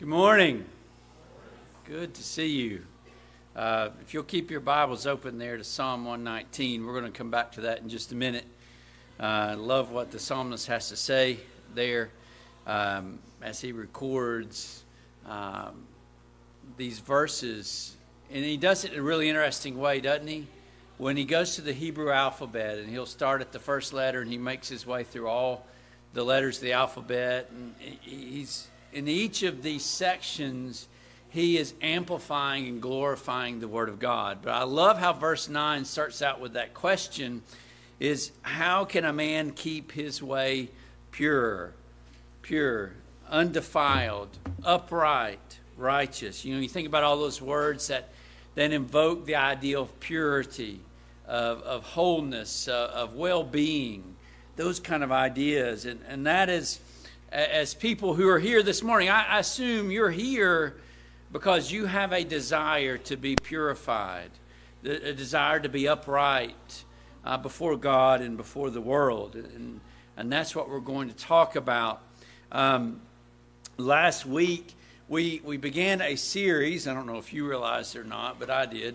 Good morning. Good to see you. If you'll keep your Bibles open there to Psalm 119, we're going to come back to that in just a minute. I love what the psalmist has to say there as he records these verses. And he does it in a really interesting way, doesn't he? When he goes to the Hebrew alphabet, and he'll start at the first letter, and he makes his way through all the letters of the alphabet, and he's in each of these sections, he is amplifying and glorifying the Word of God. But I love how verse 9 starts out with that question, is how can a man keep his way pure, undefiled, upright, righteous? You know, you think about all those words that then invoke the idea of purity, of wholeness, of well-being, those kind of ideas. And that is, as people who are here this morning, I assume you're here because you have a desire to be purified, a desire to be upright before God and before the world. And that's what we're going to talk about. Last week, we began a series, I don't know if you realized it or not, but I did,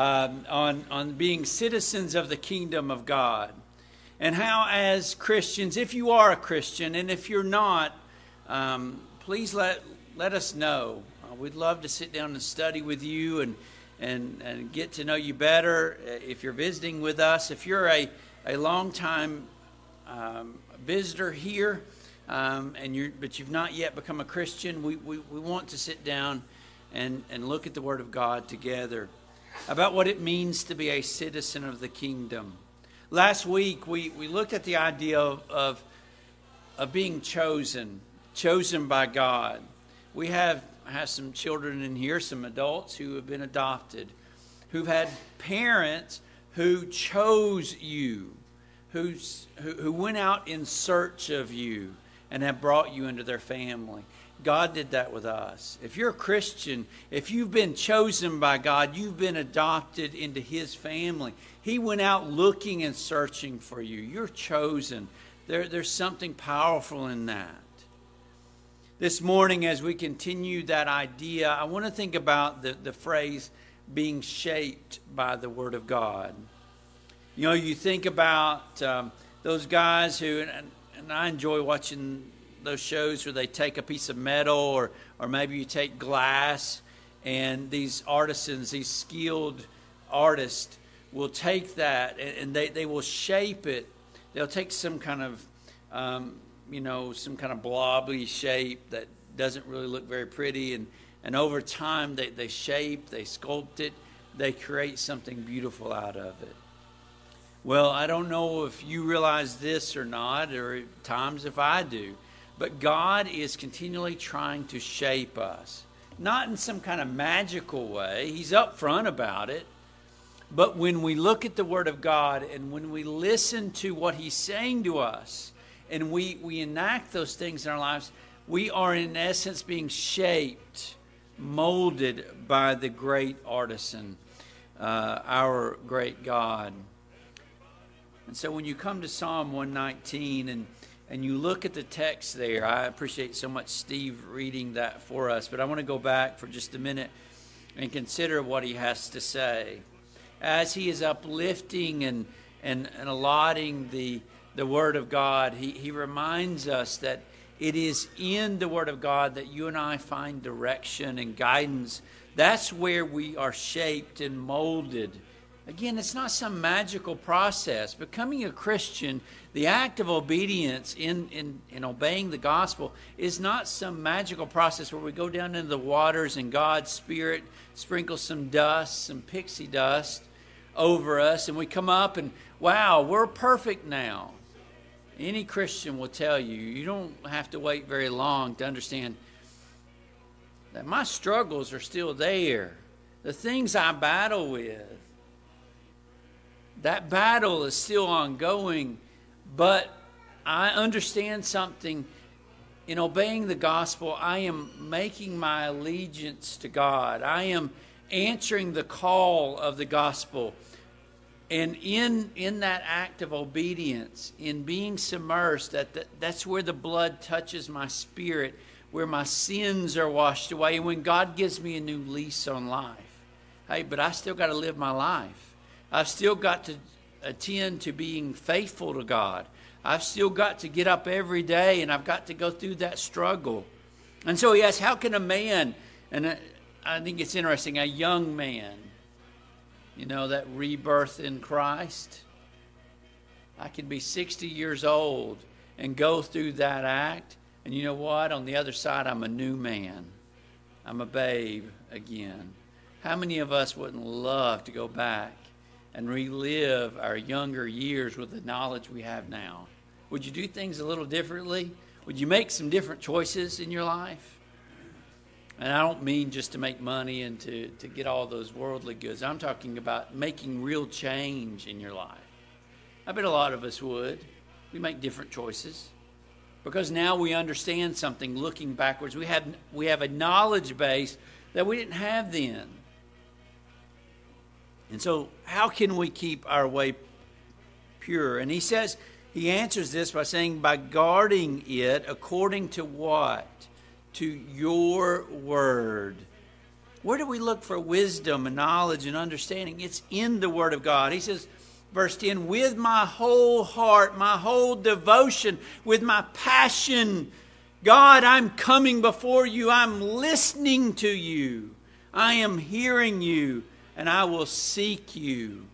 on being citizens of the kingdom of God. And how, as Christians, if you are a Christian, and if you're not, please let us know. We'd love to sit down and study with you and get to know you better. If you're visiting with us, if you're a long-time visitor here, but you've not yet become a Christian, we want to sit down and look at the Word of God together about what it means to be a citizen of the kingdom. Last week, we looked at the idea of being chosen by God. We have some children in here, some adults who have been adopted, who've had parents who chose you, who went out in search of you and have brought you into their family. God did that with us. If you're a Christian, if you've been chosen by God, you've been adopted into His family. He went out looking and searching for you. You're chosen. There's something powerful in that. This morning, as we continue that idea, I want to think about the phrase being shaped by the Word of God. You know, you think about those guys who, and I enjoy watching those shows where they take a piece of metal or maybe you take glass, and these artisans, these skilled artists will take that and they will shape it. They'll take some kind of some kind of blobby shape that doesn't really look very pretty, and over time they shape, they sculpt it, they create something beautiful out of it. Well, I don't know if you realize this or not, or at times if I do, but God is continually trying to shape us. Not in some kind of magical way. He's upfront about it. But when we look at the Word of God and when we listen to what He's saying to us and we enact those things in our lives, we are in essence being shaped, molded by the great artisan, our great God. And so when you come to Psalm 119 and you look at the text there, I appreciate so much Steve reading that for us, but I want to go back for just a minute and consider what he has to say. As he is uplifting and allotting the Word of God, he reminds us that it is in the Word of God that you and I find direction and guidance. That's where we are shaped and molded. Again, it's not some magical process. Becoming a Christian, the act of obedience in obeying the gospel is not some magical process where we go down into the waters and God's Spirit sprinkles some dust, some pixie dust over us, and we come up and, wow, we're perfect now. Any Christian will tell you, you don't have to wait very long to understand that my struggles are still there. The things I battle with, that battle is still ongoing, but I understand something. In obeying the gospel, I am making my allegiance to God. I am answering the call of the gospel. And in that act of obedience, in being submersed, that's where the blood touches my spirit. where my sins are washed away, and when God gives me a new lease on life. Hey, but I still got to live my life. I've still got to attend to being faithful to God. I've still got to get up every day, and I've got to go through that struggle. And so he asks, how can a man, and I think it's interesting, a young man, that rebirth in Christ, I can be 60 years old and go through that act, and you know what? On the other side, I'm a new man. I'm a babe again. How many of us wouldn't love to go back and relive our younger years with the knowledge we have now? Would you do things a little differently? Would you make some different choices in your life? And I don't mean just to make money and to get all those worldly goods. I'm talking about making real change in your life. I bet a lot of us would. We make different choices. Because now we understand something looking backwards. We have a knowledge base that we didn't have then. And so how can we keep our way pure? And he answers this by saying, by guarding it according to what? To your word. Where do we look for wisdom and knowledge and understanding? It's in the word of God. He says, verse 10, with my whole heart, my whole devotion, with my passion, God, I'm coming before you. I'm listening to you. I am hearing you, and I will seek you.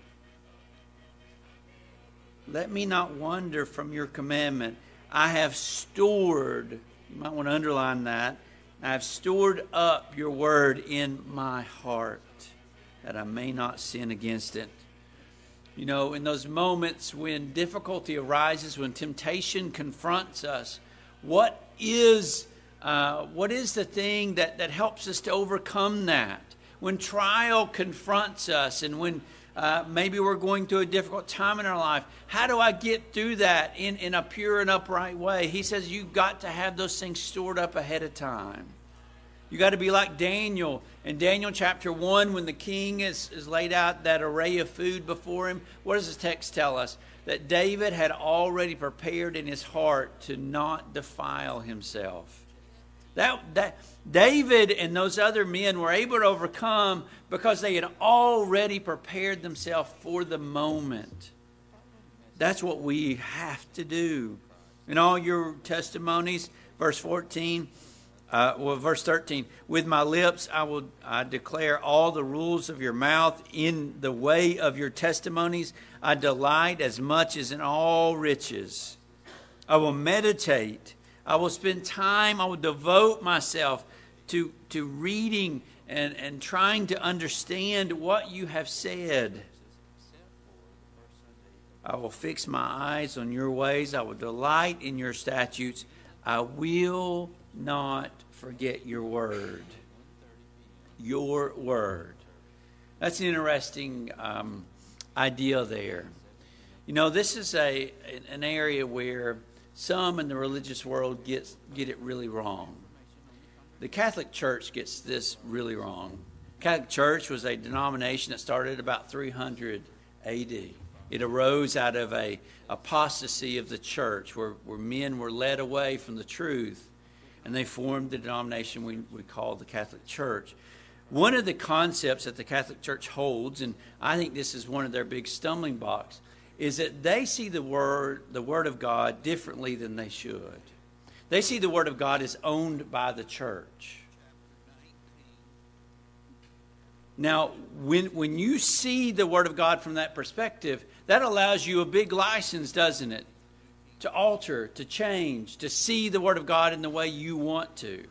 Let me not wander from your commandment. I have stored, you might want to underline that, I have stored up your word in my heart, that I may not sin against it. In those moments when difficulty arises, when temptation confronts us, what is the thing that helps us to overcome that? When trial confronts us, and when maybe we're going through a difficult time in our life, how do I get through that in a pure and upright way? He says you've got to have those things stored up ahead of time. You got to be like Daniel. In Daniel chapter 1, when the king is laid out that array of food before him, what does the text tell us? That David had already prepared in his heart to not defile himself. That David and those other men were able to overcome because they had already prepared themselves for the moment. That's what we have to do. In all your testimonies, verse 13, verse 13, with my lips I declare all the rules of your mouth. In the way of your testimonies I delight as much as in all riches. I will meditate. I will spend time. I will devote myself to reading and trying to understand what you have said. I will fix my eyes on your ways. I will delight in your statutes. I will not forget your word. Your word. That's an interesting idea there. This is an area where some in the religious world get it really wrong. The Catholic Church gets this really wrong. The Catholic Church was a denomination that started about 300 A.D. It arose out of a apostasy of the church where men were led away from the truth, and they formed the denomination we call the Catholic Church. One of the concepts that the Catholic Church holds, and I think this is one of their big stumbling blocks, is that they see the Word of God differently than they should. They see the Word of God as owned by the church. Now, when you see the Word of God from that perspective, that allows you a big license, doesn't it? To alter, to change, to see the Word of God in the way you want to.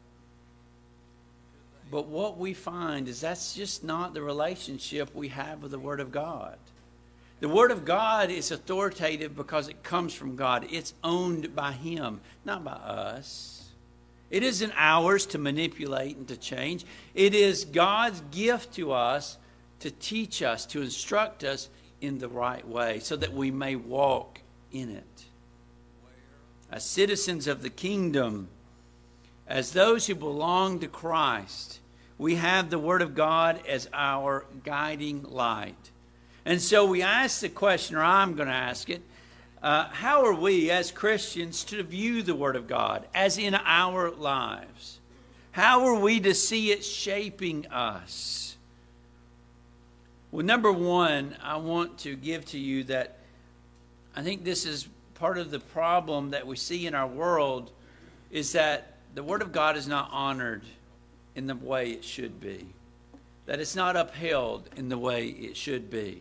But what we find is that's just not the relationship we have with the Word of God. The Word of God is authoritative because it comes from God. It's owned by Him, not by us. It isn't ours to manipulate and to change. It is God's gift to us to teach us, to instruct us in the right way so that we may walk in it. As citizens of the kingdom, as those who belong to Christ, we have the Word of God as our guiding light. And so we ask the question, or I'm going to ask it, how are we as Christians to view the Word of God as in our lives? How are we to see it shaping us? Well, number one, I want to give to you that I think this is part of the problem that we see in our world, is that the Word of God is not honored in the way it should be. That it's not upheld in the way it should be.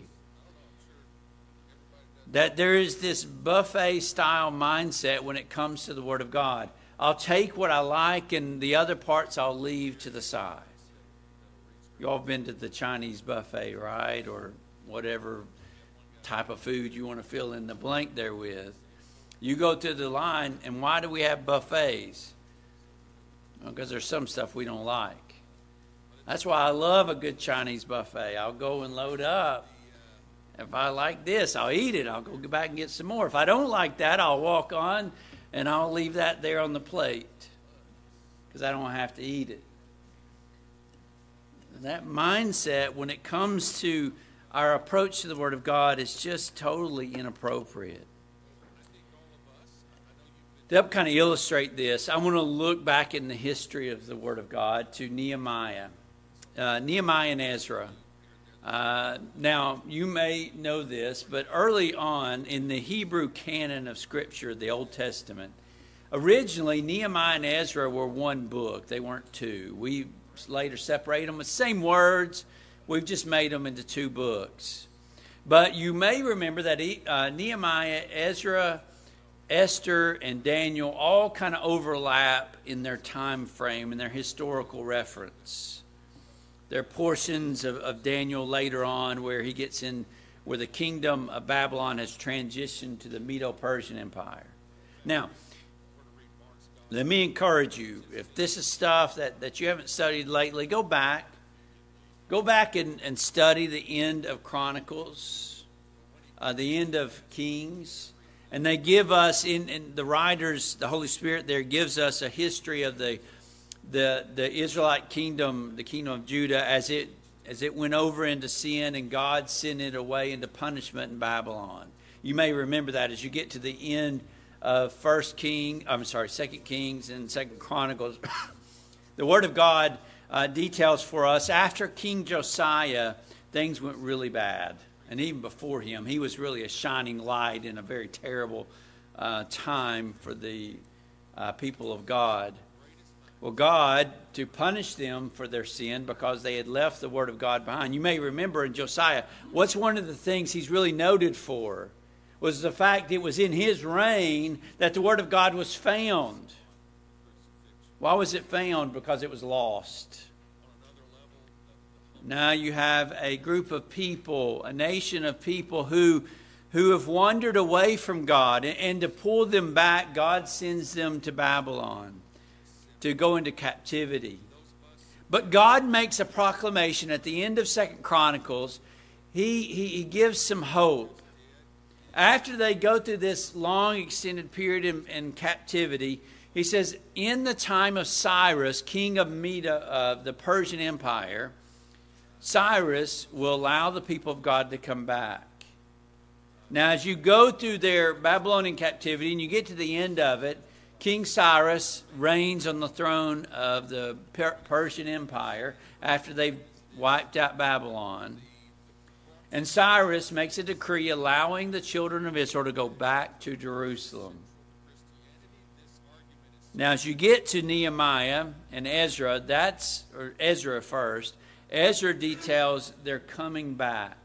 That there is this buffet-style mindset when it comes to the Word of God. I'll take what I like and the other parts I'll leave to the side. You all have been to the Chinese buffet, right? Or whatever type of food you want to fill in the blank there with. You go to the line, and why do we have buffets? Well, because there's some stuff we don't like. That's why I love a good Chinese buffet. I'll go and load up. If I like this, I'll eat it. I'll go back and get some more. If I don't like that, I'll walk on and I'll leave that there on the plate because I don't have to eat it. That mindset, when it comes to our approach to the Word of God, is just totally inappropriate. To help kind of illustrate this, I want to look back in the history of the Word of God to Nehemiah. Nehemiah and Ezra. Now, you may know this, but early on in the Hebrew canon of Scripture, the Old Testament, originally Nehemiah and Ezra were one book. They weren't two. We later separated them with the same words. We've just made them into two books. But you may remember that Nehemiah, Ezra, Esther, and Daniel all kind of overlap in their time frame and their historical reference. There are portions of Daniel later on where he gets in, where the kingdom of Babylon has transitioned to the Medo-Persian Empire. Now, let me encourage you, if this is stuff that you haven't studied lately, go back. Go back and study the end of Chronicles, the end of Kings. And they give us, in the writers, the Holy Spirit there gives us a history of the Israelite kingdom, the kingdom of Judah, as it went over into sin and God sent it away into punishment in Babylon. You may remember that as you get to the end of 2 Kings and 2 Chronicles. The Word of God details for us, after King Josiah, things went really bad. And even before him, he was really a shining light in a very terrible time for the people of God. Well, God, to punish them for their sin because they had left the Word of God behind. You may remember in Josiah, what's one of the things he's really noted for was the fact it was in his reign that the Word of God was found. Why was it found? Because it was lost. Now you have a group of people, a nation of people who have wandered away from God. And to pull them back, God sends them to Babylon to go into captivity. But God makes a proclamation at the end of 2 Chronicles. He gives some hope. After they go through this long extended period in captivity, he says, in the time of Cyrus, king of the Persian Empire, Cyrus will allow the people of God to come back. Now, as you go through their Babylonian captivity and you get to the end of it, King Cyrus reigns on the throne of the Persian Empire after they've wiped out Babylon. And Cyrus makes a decree allowing the children of Israel to go back to Jerusalem. Now, as you get to Nehemiah and Ezra, Ezra first. Ezra details their coming back.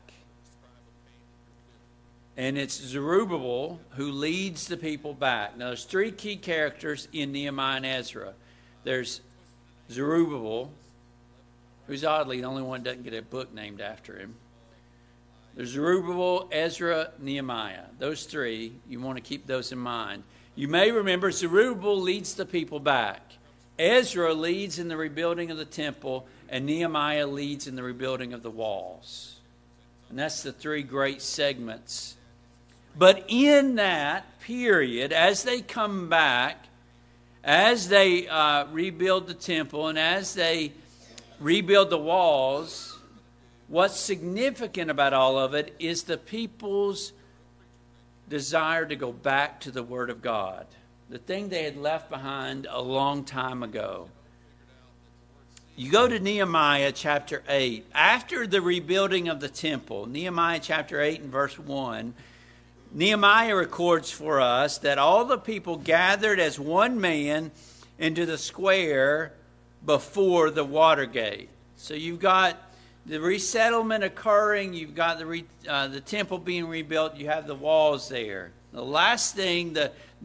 And it's Zerubbabel who leads the people back. Now, there's three key characters in Nehemiah and Ezra. There's Zerubbabel, who's oddly the only one that doesn't get a book named after him. There's Zerubbabel, Ezra, Nehemiah. Those three, you want to keep those in mind. You may remember Zerubbabel leads the people back. Ezra leads in the rebuilding of the temple, and Nehemiah leads in the rebuilding of the walls. And that's the three great segments. But in that period, as they come back, as they rebuild the temple, and as they rebuild the walls, what's significant about all of it is the desire to go back to the Word of God, the thing they had left behind a long time ago. You go to Nehemiah chapter 8. After the rebuilding of the temple, Nehemiah chapter 8 and verse 1, Nehemiah records for us that all the people gathered as one man into the square before the water gate. So you've got the resettlement occurring. You've got the temple being rebuilt. You have the walls there. The last thing,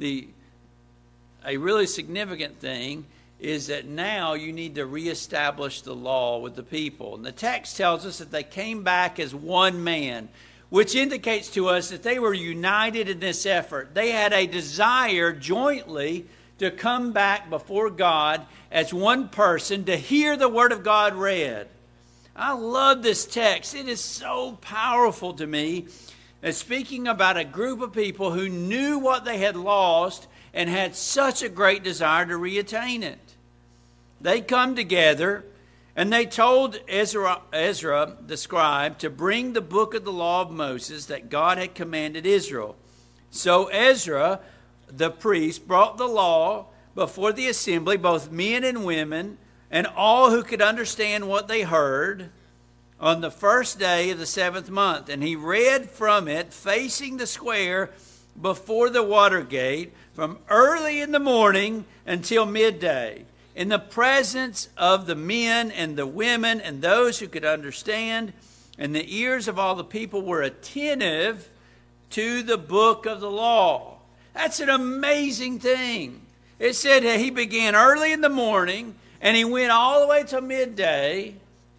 a really significant thing, is that now you need to reestablish the law with the people. And the text tells us that they came back as one man, which indicates to us that they were united in this effort. They had a desire jointly to come back before God as one person to hear the Word of God read. I love this text. It is so powerful to me. It's speaking about a group of people who knew what they had lost and had such a great desire to reattain it. They come together and they told Ezra the scribe to bring the book of the law of Moses that God had commanded Israel. So Ezra, the priest, brought the law before the assembly, both men and women, and all who could understand what they heard, on the first day of the 7th month. And he read from it, facing the square before the water gate, from early in the morning until midday, in the presence of the men and the women and those who could understand. And the ears of all the people were attentive to the book of the law. That's an amazing thing. It said that he began early in the morning and he went all the way till midday.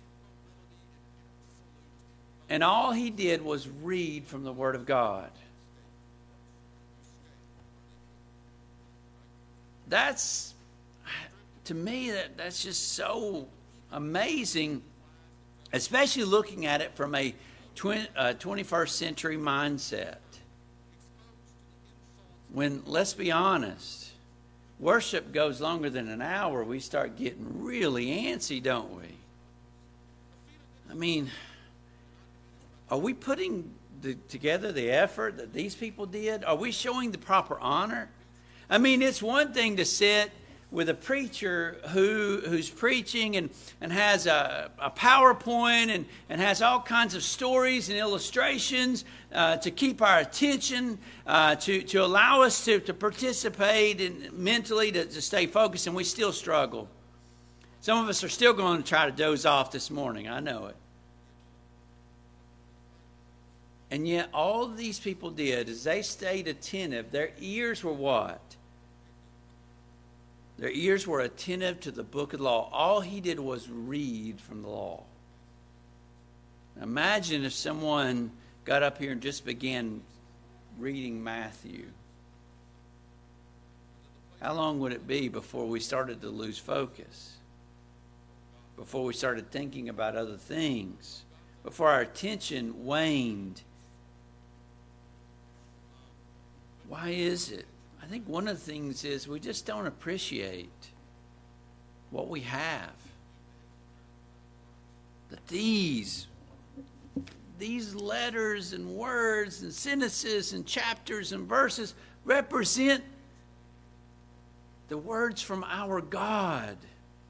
And all he did was read from the Word of God. That's, to me, that's just so amazing, especially looking at it from a 21st century mindset. When, let's be honest, worship goes longer than an hour, we start getting really antsy, don't we? I mean, are we putting together the effort that these people did? Are we showing the proper honor? I mean, it's one thing to sit with a preacher who's preaching and has a PowerPoint and has all kinds of stories and illustrations to keep our attention, to allow us to participate and mentally to stay focused, and we still struggle. Some of us are still going to try to doze off this morning. I know it. And yet all these people did is they stayed attentive. Their ears were what? Their ears were attentive to the book of the law. All he did was read from the law. Imagine if someone got up here and just began reading Matthew. How long would it be before we started to lose focus? Before we started thinking about other things? Before our attention waned? Why is it? I think one of the things is we just don't appreciate what we have. That these letters and words and sentences and chapters and verses represent the words from our God.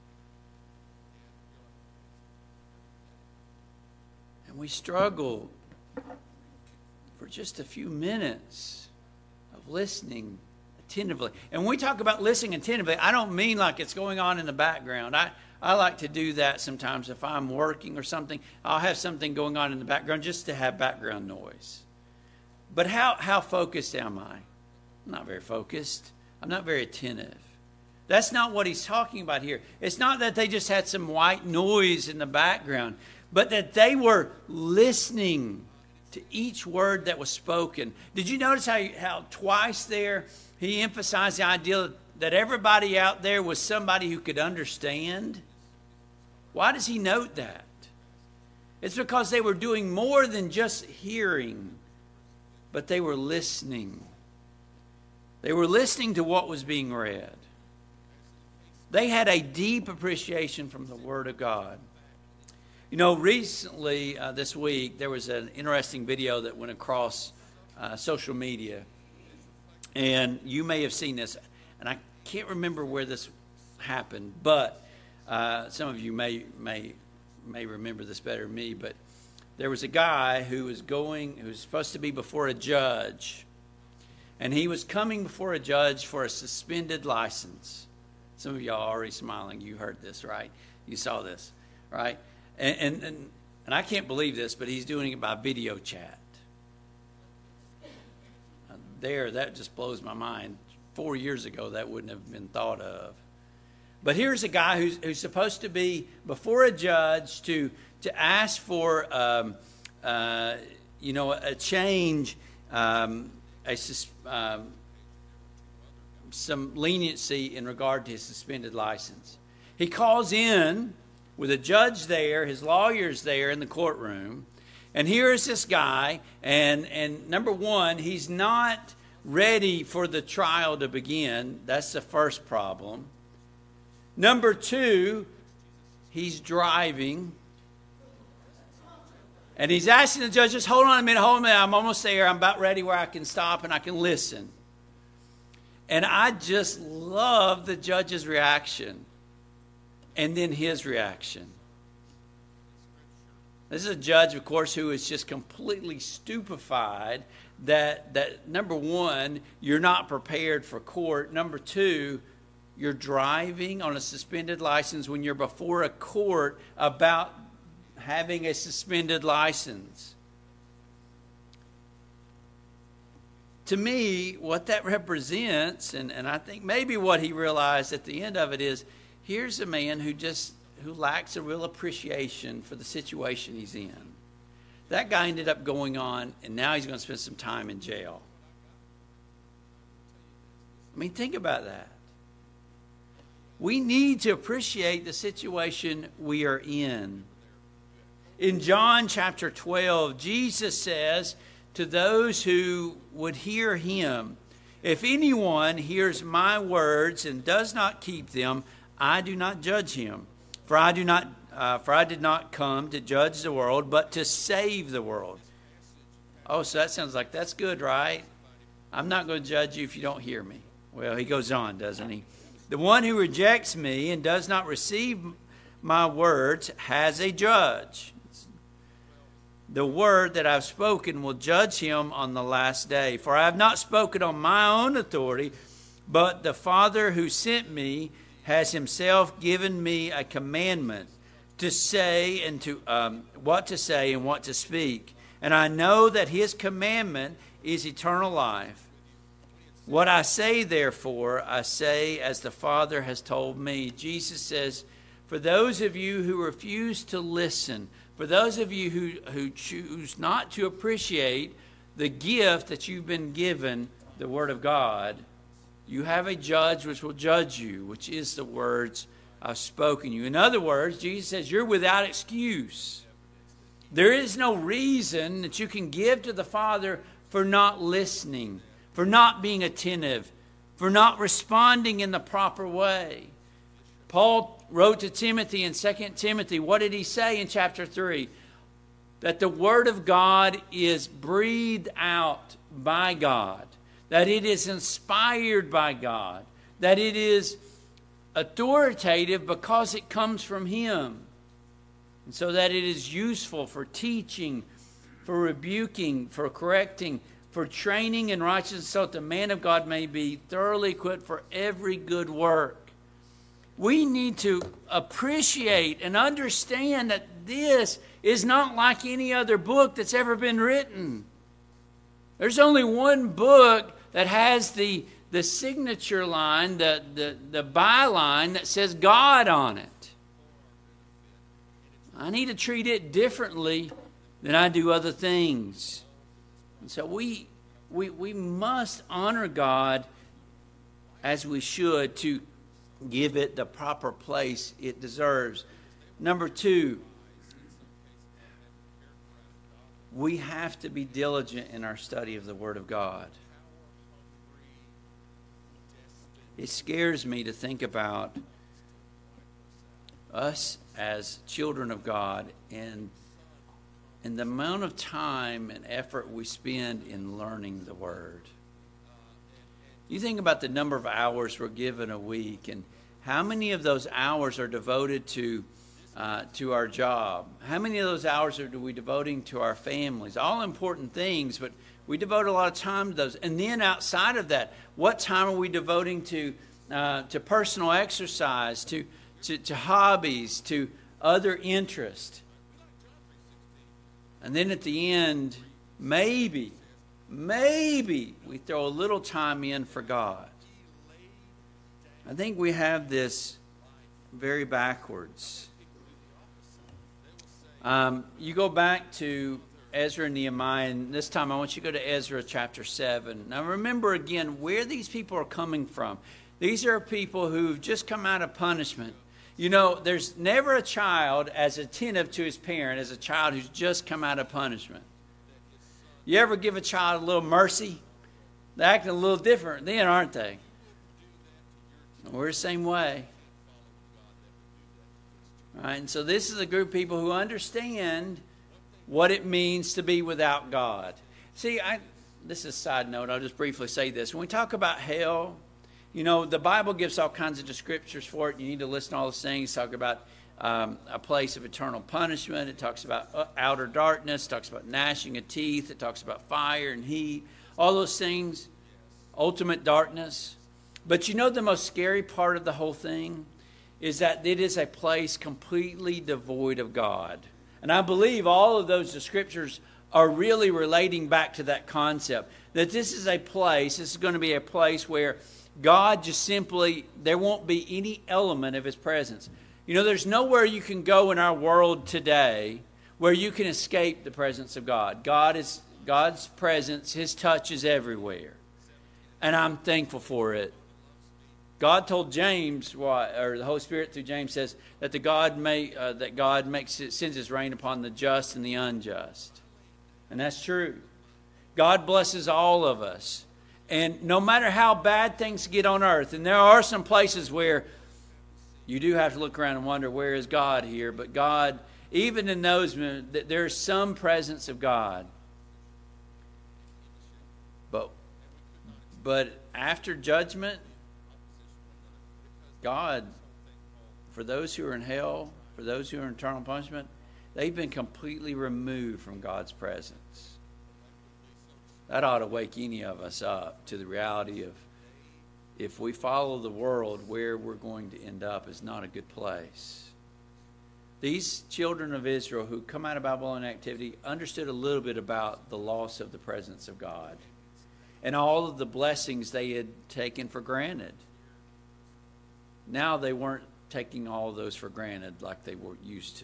And we struggle for just a few minutes of listening attentively. And when we talk about listening attentively, I don't mean like it's going on in the background. I like to do that sometimes if I'm working or something. I'll have something going on in the background just to have background noise. But how focused am I? I'm not very focused. I'm not very attentive. That's not what he's talking about here. It's not that they just had some white noise in the background, but that they were listening to each word that was spoken. Did you notice how twice there he emphasized the idea that everybody out there was somebody who could understand? Why does he note that? It's because they were doing more than just hearing, but they were listening. They were listening to what was being read. They had a deep appreciation from the Word of God. You know, recently this week, there was an interesting video that went across social media. And you may have seen this, and I can't remember where this happened, but some of you may remember this better than me. But there was a guy who was supposed to be before a judge, and he was coming before a judge for a suspended license. Some of y'all are already smiling. You heard this, right? You saw this, right? And I can't believe this, but he's doing it by video chat. That just blows my mind. 4 years ago, that wouldn't have been thought of. But here's a guy who's supposed to be before a judge to ask for a change, some leniency in regard to his suspended license. He calls in with a judge there, his lawyers there in the courtroom, and here is this guy, and number one, he's not ready for the trial to begin. That's the first problem. Number two, he's driving. And he's asking the judge, just hold on a minute, I'm almost there. I'm about ready where I can stop and I can listen. And I just love the judge's reaction. And then his reaction. This is a judge, of course, who is just completely stupefied that number one, you're not prepared for court. Number two, you're driving on a suspended license when you're before a court about having a suspended license. To me, what that represents, and I think maybe what he realized at the end of it is, here's a man who lacks a real appreciation for the situation he's in. That guy ended up going on, and now he's going to spend some time in jail. I mean, think about that. We need to appreciate the situation we are in. In John chapter 12, Jesus says to those who would hear him, if anyone hears my words and does not keep them, I do not judge him. For I did not come to judge the world, but to save the world. Oh, so that sounds like that's good, right? I'm not going to judge you if you don't hear me. Well, he goes on, doesn't he? The one who rejects me and does not receive my words has a judge. The word that I've spoken will judge him on the last day. For I have not spoken on my own authority, but the Father who sent me has himself given me a commandment to say and to what to say and what to speak. And I know that his commandment is eternal life. What I say, therefore, I say as the Father has told me. Jesus says, for those of you who refuse to listen, for those of you who choose not to appreciate the gift that you've been given, the Word of God, you have a judge which will judge you, which is the words I've spoken you. In other words, Jesus says you're without excuse. There is no reason that you can give to the Father for not listening, for not being attentive, for not responding in the proper way. Paul wrote to Timothy in 2 Timothy, what did he say in chapter 3? That the Word of God is breathed out by God, that it is inspired by God, that it is authoritative because it comes from Him, and so that it is useful for teaching, for rebuking, for correcting, for training in righteousness, so that the man of God may be thoroughly equipped for every good work. We need to appreciate and understand that this is not like any other book that's ever been written. There's only one book that has the signature line, the byline that says God on it. I need to treat it differently than I do other things. And so we must honor God as we should, to give it the proper place it deserves. Number two, we have to be diligent in our study of the Word of God. It scares me to think about us as children of God and and the amount of time and effort we spend in learning the Word. You think about the number of hours we're given a week, and how many of those hours are devoted to our job? How many of those hours are we devoting to our families? All important things, but we devote a lot of time to those. And then outside of that, what time are we devoting to personal exercise, to hobbies, to other interests? And then at the end, maybe we throw a little time in for God. I think we have this very backwards. You go back to Ezra and Nehemiah, and this time I want you to go to Ezra chapter 7. Now remember again where these people are coming from. These are people who've just come out of punishment. You know, there's never a child as attentive to his parent as a child who's just come out of punishment. You ever give a child a little mercy? They're acting a little different then, aren't they? We're the same way. All right, and so this is a group of people who understand what it means to be without God. See, this is a side note. I'll just briefly say this. When we talk about hell, you know, the Bible gives all kinds of descriptors for it. You need to listen to all those things. Talk about a place of eternal punishment. It talks about outer darkness. It talks about gnashing of teeth. It talks about fire and heat. All those things. Ultimate darkness. But you know the most scary part of the whole thing is that it is a place completely devoid of God. And I believe all of those scriptures are really relating back to that concept. That this is going to be a place where God just simply, there won't be any element of His presence. You know, there's nowhere you can go in our world today where you can escape the presence of God. God's presence, His touch is everywhere. And I'm thankful for it. God told James, or the Holy Spirit through James says that God sends His rain upon the just and the unjust, and that's true. God blesses all of us, and no matter how bad things get on earth, and there are some places where you do have to look around and wonder, where is God here? But God, even in those, there's some presence of God. But after judgment, God, for those who are in hell, for those who are in eternal punishment, they've been completely removed from God's presence. That ought to wake any of us up to the reality of, if we follow the world, where we're going to end up is not a good place. These children of Israel who come out of Babylonian captivity understood a little bit about the loss of the presence of God and all of the blessings they had taken for granted. Now they weren't taking all of those for granted like they were used to.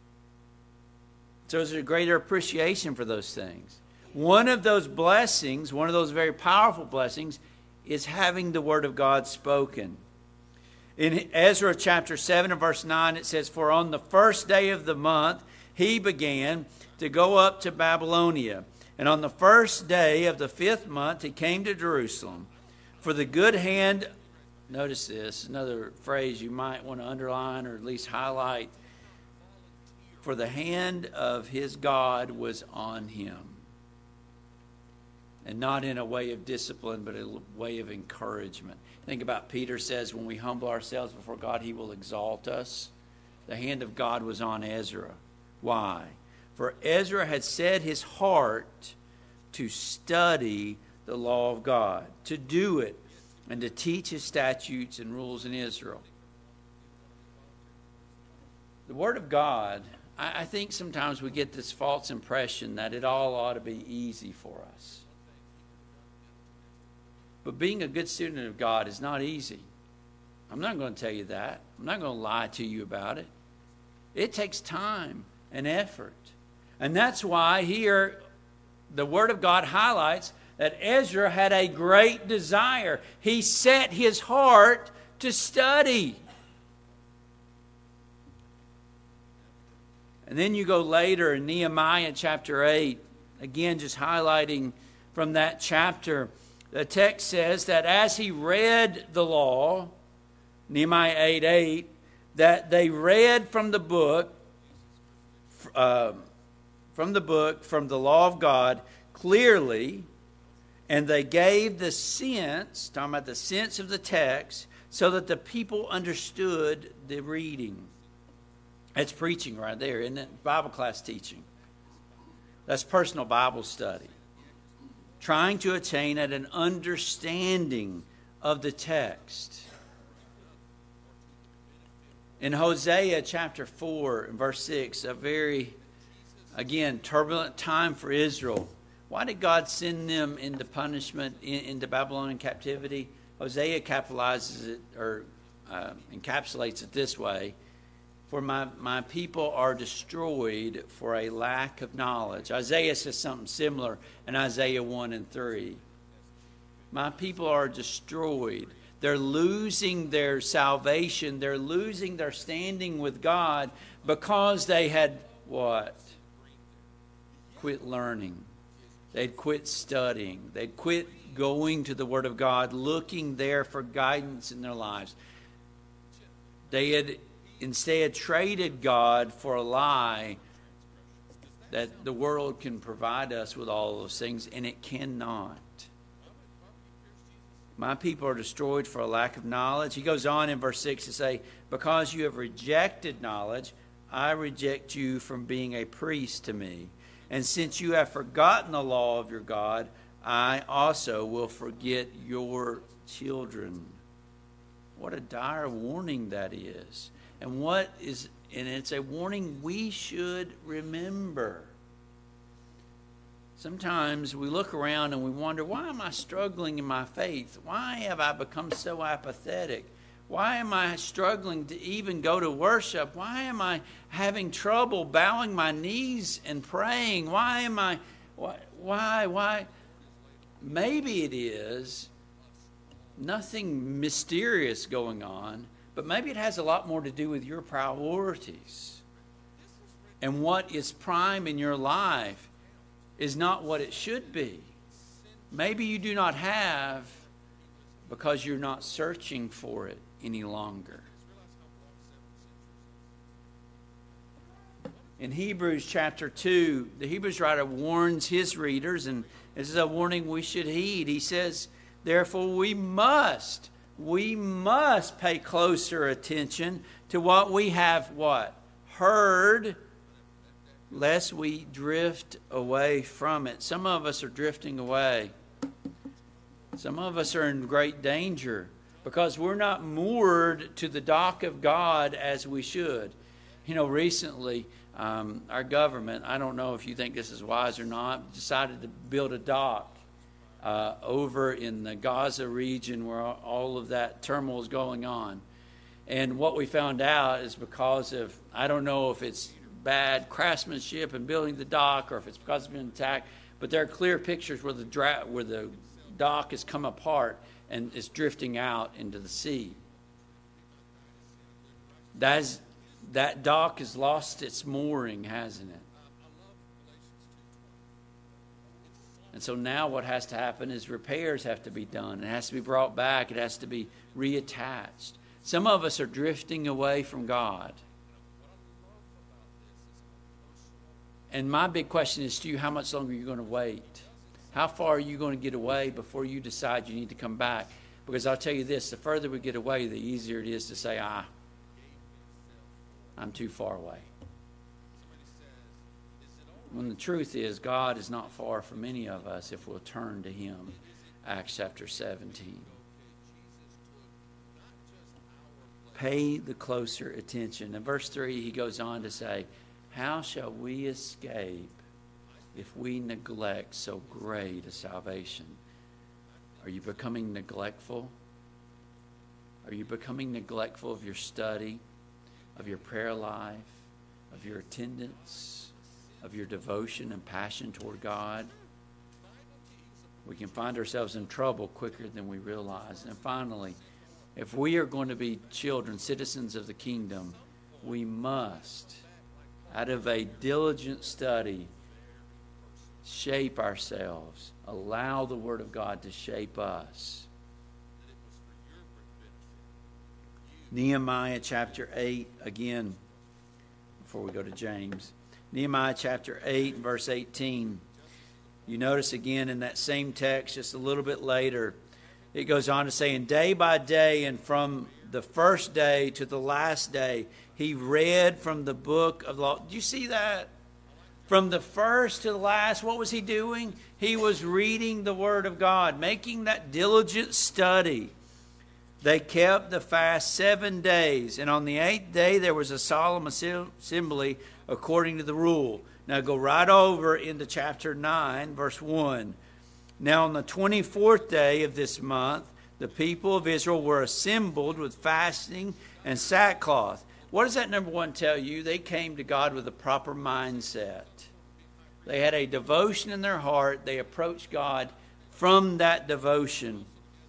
So there's a greater appreciation for those things. One of those blessings, one of those very powerful blessings, is having the Word of God spoken. In Ezra chapter 7 and verse 9, it says, "For on the first day of the month he began to go up to Babylonia. And on the first day of the 5th month he came to Jerusalem. For the good hand," notice this, another phrase you might want to underline or at least highlight, "for the hand of his God was on him." And not in a way of discipline, but a way of encouragement. Think about Peter says, when we humble ourselves before God, He will exalt us. The hand of God was on Ezra. Why? For Ezra had set his heart to study the law of God, to do it, and to teach His statutes and rules in Israel. The Word of God, I think sometimes we get this false impression that it all ought to be easy for us. But being a good student of God is not easy. I'm not going to tell you that. I'm not going to lie to you about it. It takes time and effort. And that's why here the Word of God highlights that Ezra had a great desire. He set his heart to study. And then you go later in Nehemiah chapter 8, again just highlighting from that chapter. The text says that as he read the law, Nehemiah 8:8, that they read from the book from the book, from the law of God, clearly, and they gave the sense, talking about the sense of the text, so that the people understood the reading. That's preaching right there, isn't it? Bible class teaching. That's personal Bible study. Trying to attain at an understanding of the text. In Hosea chapter 4 and verse 6, a very, again, turbulent time for Israel. Why did God send them into punishment, into Babylonian captivity? Hosea capitalizes it, or encapsulates it this way. For my people are destroyed for a lack of knowledge. Isaiah says something similar in Isaiah 1 and 3. My people are destroyed. They're losing their salvation. They're losing their standing with God because they had what? Quit learning. They'd quit studying. They'd quit going to the Word of God, looking there for guidance in their lives. They had instead traded God for a lie that the world can provide us with all those things, and it cannot. My people are destroyed for a lack of knowledge. He goes on in verse 6 to say, because you have rejected knowledge, I reject you from being a priest to me. And since you have forgotten the law of your God, I also will forget your children. What a dire warning that is. And it's a warning we should remember. Sometimes we look around and we wonder, why am I struggling in my faith? Why have I become so apathetic? Why am I struggling to even go to worship? Why am I having trouble bowing my knees and praying? Why? Maybe it is nothing mysterious going on, but maybe it has a lot more to do with your priorities. And what is prime in your life is not what it should be. Maybe you do not have because you're not searching for it any longer. In Hebrews chapter 2, the Hebrews writer warns his readers, and this is a warning we should heed. He says, therefore we must pay closer attention to what we have what? Heard, lest we drift away from it. Some of us are drifting away. Some of us are in great danger because we're not moored to the dock of God as we should. You know, recently, our government, I don't know if you think this is wise or not, decided to build a dock over in the Gaza region where all of that turmoil is going on. And what we found out is because of, I don't know if it's bad craftsmanship in building the dock or if it's because it's been attacked, but there are clear pictures where the dock has come apart and is drifting out into the sea. That dock has lost its mooring, hasn't it? And so now what has to happen is repairs have to be done. It has to be brought back. It has to be reattached. Some of us are drifting away from God. And my big question is to you, how much longer are you going to wait? How far are you going to get away before you decide you need to come back? Because I'll tell you this, the further we get away, the easier it is to say, I'm too far away. When the truth is, God is not far from any of us if we'll turn to Him. Acts chapter 17. Pay the closer attention. In verse 3, he goes on to say, how shall we escape if we neglect so great a salvation? Are you becoming neglectful? Are you becoming neglectful of your study, of your prayer life, of your attendance, of your devotion and passion toward God? We can find ourselves in trouble quicker than we realize. And finally, if we are going to be children, citizens of the kingdom, we must, out of a diligent study, shape ourselves. Allow the Word of God to shape us. Nehemiah chapter 8, again, before we go to James. Nehemiah chapter 8 and verse 18. You notice again in that same text just a little bit later, it goes on to say, and day by day and from the first day to the last day, he read from the book of the law. Do you see that? From the first to the last, what was he doing? He was reading the Word of God, making that diligent study. They kept the fast 7 days, and on the 8th day there was a solemn assembly according to the rule. Now go right over into chapter 9, verse 1. Now on the 24th day of this month, the people of Israel were assembled with fasting and sackcloth. What does that number one tell you? They came to God with a proper mindset. They had a devotion in their heart. They approached God from that devotion.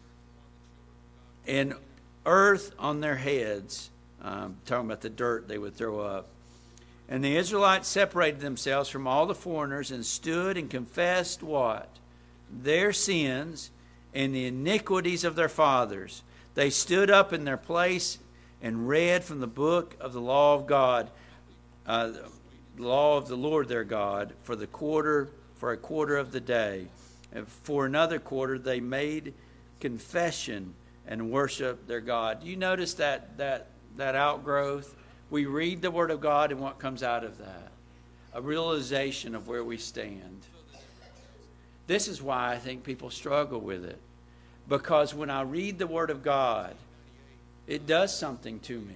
And earth on their heads, talking about the dirt they would throw up. And the Israelites separated themselves from all the foreigners and stood and confessed what? Their sins and the iniquities of their fathers. They stood up in their place and read from the book of the law of God, the law of the Lord their God, for a quarter of the day. And for another quarter they made confession and worshiped their God. Do you notice that outgrowth? We read the Word of God, and what comes out of that? A realization of where we stand. This is why I think people struggle with it. Because when I read the Word of God, it does something to me.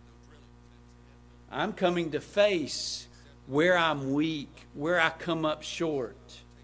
I'm coming to face where I'm weak, where I come up short.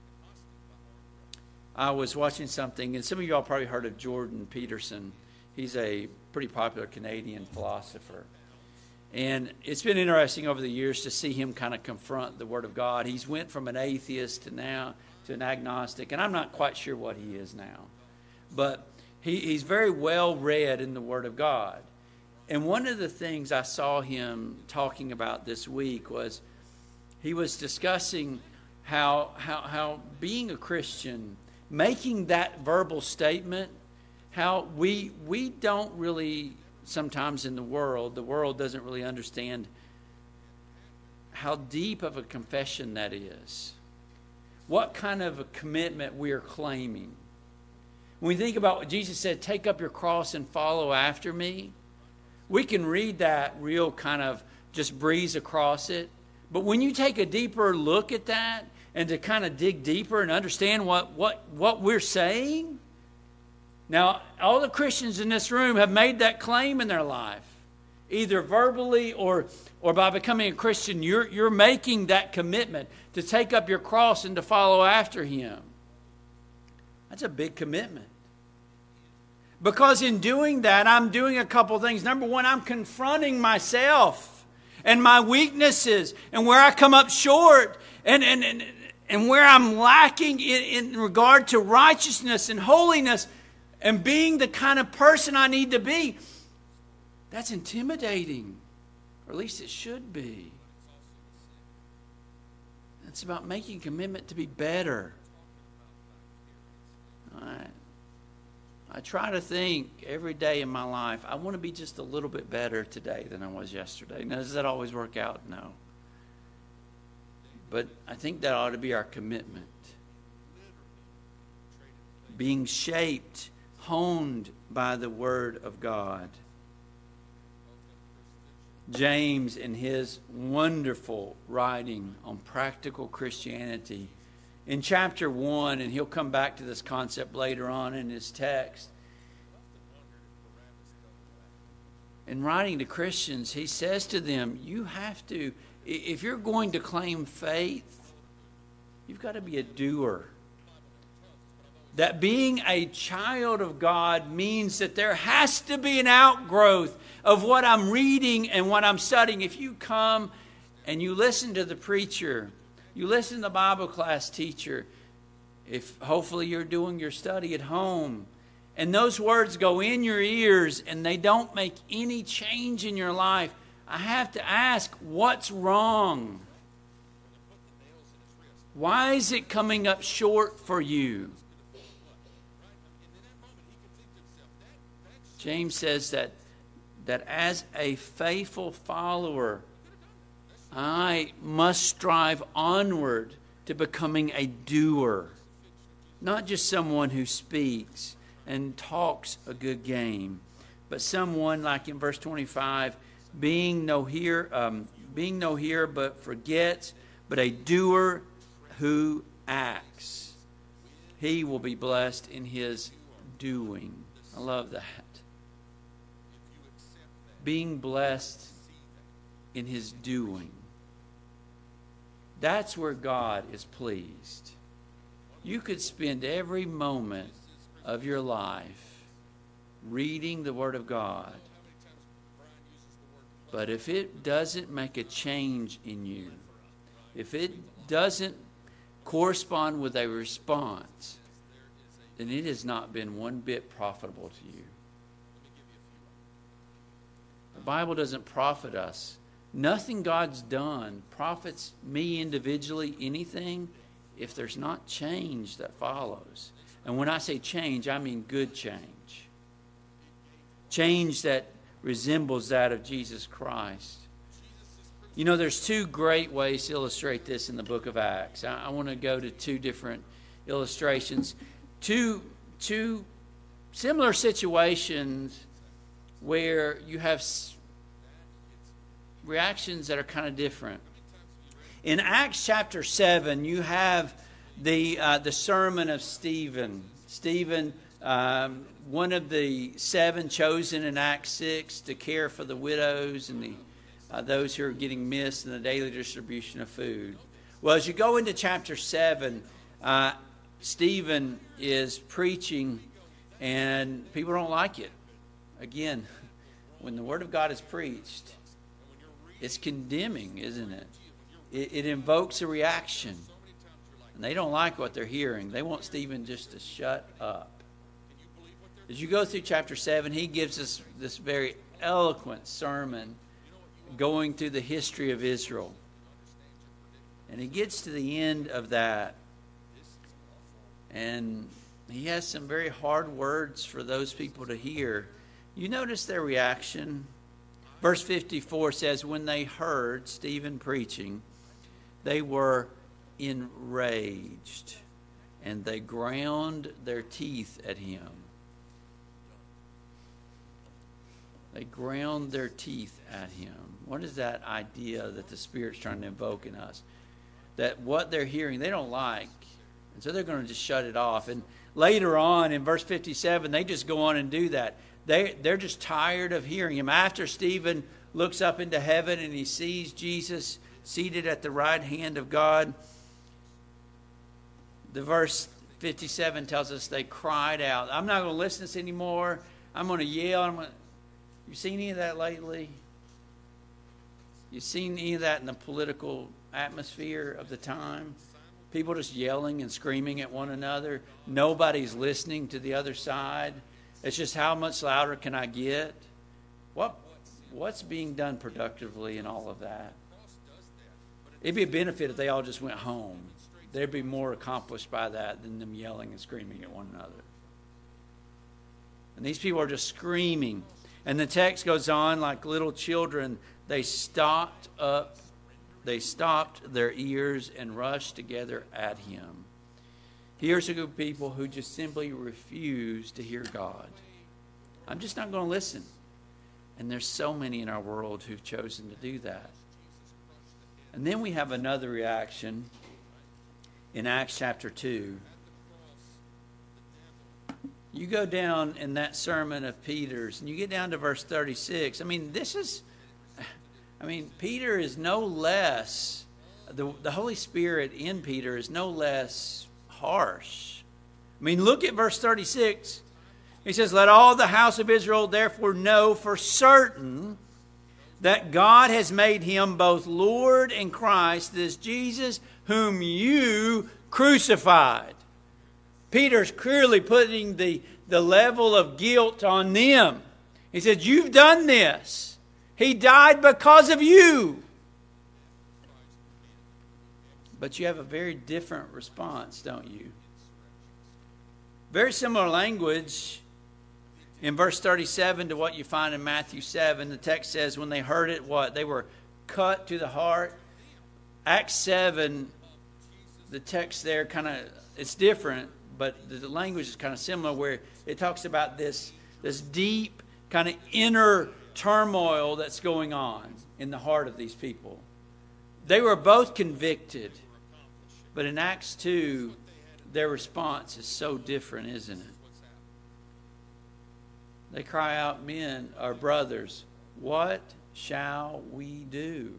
I was watching something, and some of you all probably heard of Jordan Peterson. He's a pretty popular Canadian philosopher. And it's been interesting over the years to see him kind of confront the Word of God. He's went from an atheist to now to an agnostic, and I'm not quite sure what he is now. But he's very well read in the Word of God. And one of the things I saw him talking about this week was he was discussing how being a Christian, making that verbal statement, how we don't really, sometimes in the world doesn't really understand how deep of a confession that is. What kind of a commitment we are claiming. When we think about what Jesus said, take up your cross and follow after me, we can read that real kind of just breeze across it. But when you take a deeper look at that and to kind of dig deeper and understand what we're saying. Now, all the Christians in this room have made that claim in their life. Either verbally or by becoming a Christian, you're making that commitment to take up your cross and to follow after Him. That's a big commitment. Because in doing that, I'm doing a couple things. Number one, I'm confronting myself and my weaknesses and where I come up short and where I'm lacking in regard to righteousness and holiness and being the kind of person I need to be. That's intimidating, or at least it should be. It's about making a commitment to be better. All right. I try to think every day in my life, I want to be just a little bit better today than I was yesterday. Now, does that always work out? No. But I think that ought to be our commitment. Being shaped, honed by the Word of God. James, in his wonderful writing on practical Christianity, in chapter 1, and he'll come back to this concept later on in his text. In writing to Christians, he says to them, you have to, if you're going to claim faith, you've got to be a doer. That being a child of God means that there has to be an outgrowth of what I'm reading and what I'm studying. If you come and you listen to the preacher, you listen to the Bible class teacher, if hopefully you're doing your study at home, and those words go in your ears and they don't make any change in your life, I have to ask, what's wrong? Why is it coming up short for you? James says that as a faithful follower I must strive onward to becoming a doer, not just someone who speaks and talks a good game, but someone like in verse 25, being no hearer but forgets, but a doer who acts. He will be blessed in his doing. I love that. Being blessed in his doing. That's where God is pleased. You could spend every moment of your life reading the Word of God, but if it doesn't make a change in you, if it doesn't correspond with a response, then it has not been one bit profitable to you. The Bible doesn't profit us. Nothing God's done profits me individually, anything, if there's not change that follows. And when I say change, I mean good change. Change that resembles that of Jesus Christ. You know, there's two great ways to illustrate this in the book of Acts. I want to go to two different illustrations. Two similar situations where you have reactions that are kind of different. In Acts chapter 7, you have the sermon of Stephen. Stephen, one of the 7 chosen in Acts 6 to care for the widows and those who are getting missed in the daily distribution of food. Well, as you go into chapter 7, Stephen is preaching, and people don't like it. Again, when the Word of God is preached, it's condemning, isn't it? It invokes a reaction. And they don't like what they're hearing. They want Stephen just to shut up. As you go through chapter 7, he gives us this very eloquent sermon going through the history of Israel. And he gets to the end of that. And he has some very hard words for those people to hear. You notice their reaction. Verse 54 says, when they heard Stephen preaching, they were enraged, and they ground their teeth at him. They ground their teeth at him. What is that idea that the Spirit's trying to invoke in us? That what they're hearing, they don't like, and so they're going to just shut it off. And later on in verse 57, they just go on and do that. They're just tired of hearing him. After Stephen looks up into heaven and he sees Jesus seated at the right hand of God, the verse 57 tells us they cried out, I'm not going to listen to this anymore. I'm going to yell. You seen any of that lately? You seen any of that in the political atmosphere of the time? People just yelling and screaming at one another. Nobody's listening to the other side. It's just how much louder can I get? What's being done productively in all of that? It'd be a benefit if they all just went home. They'd be more accomplished by that than them yelling and screaming at one another. And these people are just screaming. And the text goes on like little children. They stopped their ears and rushed together at him. Here's a group of people who just simply refuse to hear God. I'm just not going to listen. And there's so many in our world who've chosen to do that. And then we have another reaction in Acts chapter 2. You go down in that sermon of Peter's and you get down to verse 36. Peter is no less, the Holy Spirit in Peter is no less harsh. Look at verse 36. He says, let all the house of Israel therefore know for certain that God has made him both Lord and Christ, this Jesus whom you crucified. Peter's clearly putting the level of guilt on them. He says, you've done this. He died because of you. But you have a very different response, don't you? Very similar language in verse 37 to what you find in Matthew 7. The text says when they heard it, what? They were cut to the heart. Acts 7, the text there it's different, but the language is kind of similar, where it talks about this deep kind of inner turmoil that's going on in the heart of these people. They were both convicted, but in Acts 2, their response is so different, isn't it? They cry out, men, our brothers, what shall we do?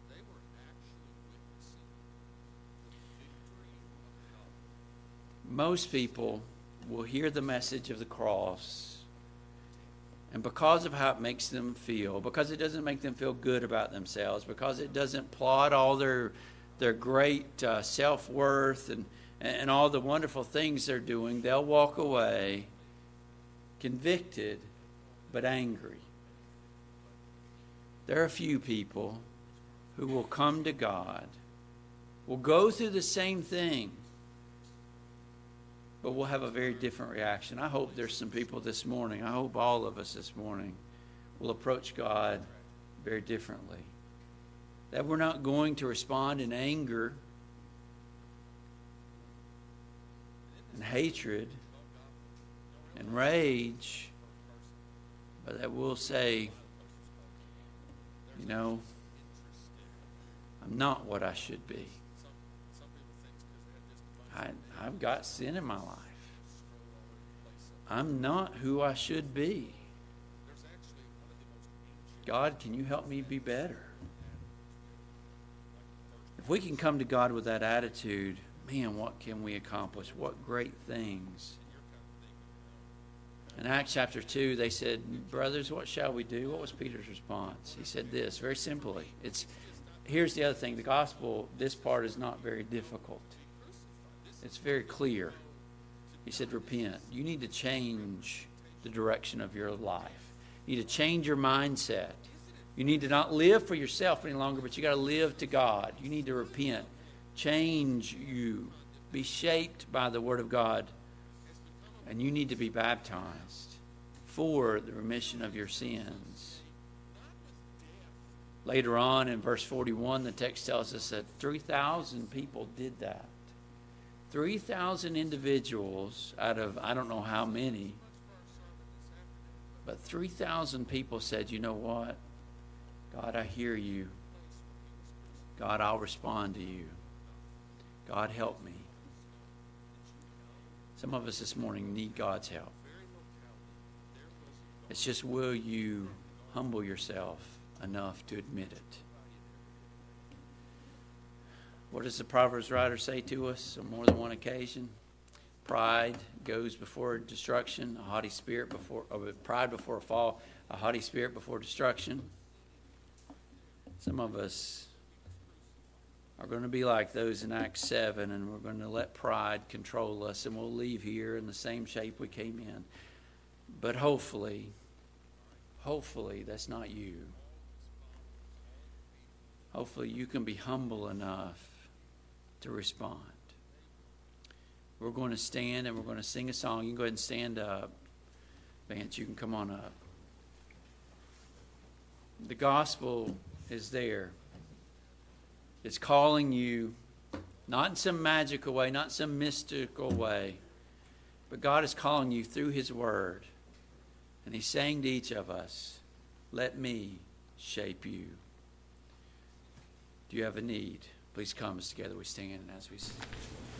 Most people will hear the message of the cross, and because of how it makes them feel, because it doesn't make them feel good about themselves, because it doesn't plot all their great self-worth and all the wonderful things they're doing, they'll walk away convicted but angry. There are a few people who will come to God, will go through the same thing, but we'll have a very different reaction. I hope there's some people this morning, I hope all of us this morning will approach God very differently. That we're not going to respond in anger and hatred and rage, but that we'll say, I'm not what I should be. I've got sin in my life. I'm not who I should be. God, can you help me be better? If we can come to God with that attitude, man, what can we accomplish? What great things. In Acts chapter 2, they said, brothers, what shall we do? What was Peter's response? He said this, very simply. Here's the other thing. The gospel, this part is not very difficult. It's very clear. He said, repent. You need to change the direction of your life. You need to change your mindset. You need to not live for yourself any longer, but you got to live to God. You need to repent. Change you. Be shaped by the Word of God. And you need to be baptized for the remission of your sins. Later on in verse 41, the text tells us that 3,000 people did that. 3,000 individuals out of I don't know how many, but 3,000 people said, you know what? God, I hear you. God, I'll respond to you. God, help me. Some of us this morning need God's help. It's just, will you humble yourself enough to admit it? What does the Proverbs writer say to us on more than one occasion? Pride goes before destruction, pride before a fall, a haughty spirit before destruction. Some of us are going to be like those in Acts 7, and we're going to let pride control us, and we'll leave here in the same shape we came in. But hopefully, that's not you. Hopefully you can be humble enough to respond. We're going to stand and we're going to sing a song. You can go ahead and stand up. Vance, you can come on up. The gospel is there. It's calling you, not in some magical way, not some mystical way, but God is calling you through His Word. And He's saying to each of us, let me shape you. Do you have a need? Please come as together we stand and as we sing.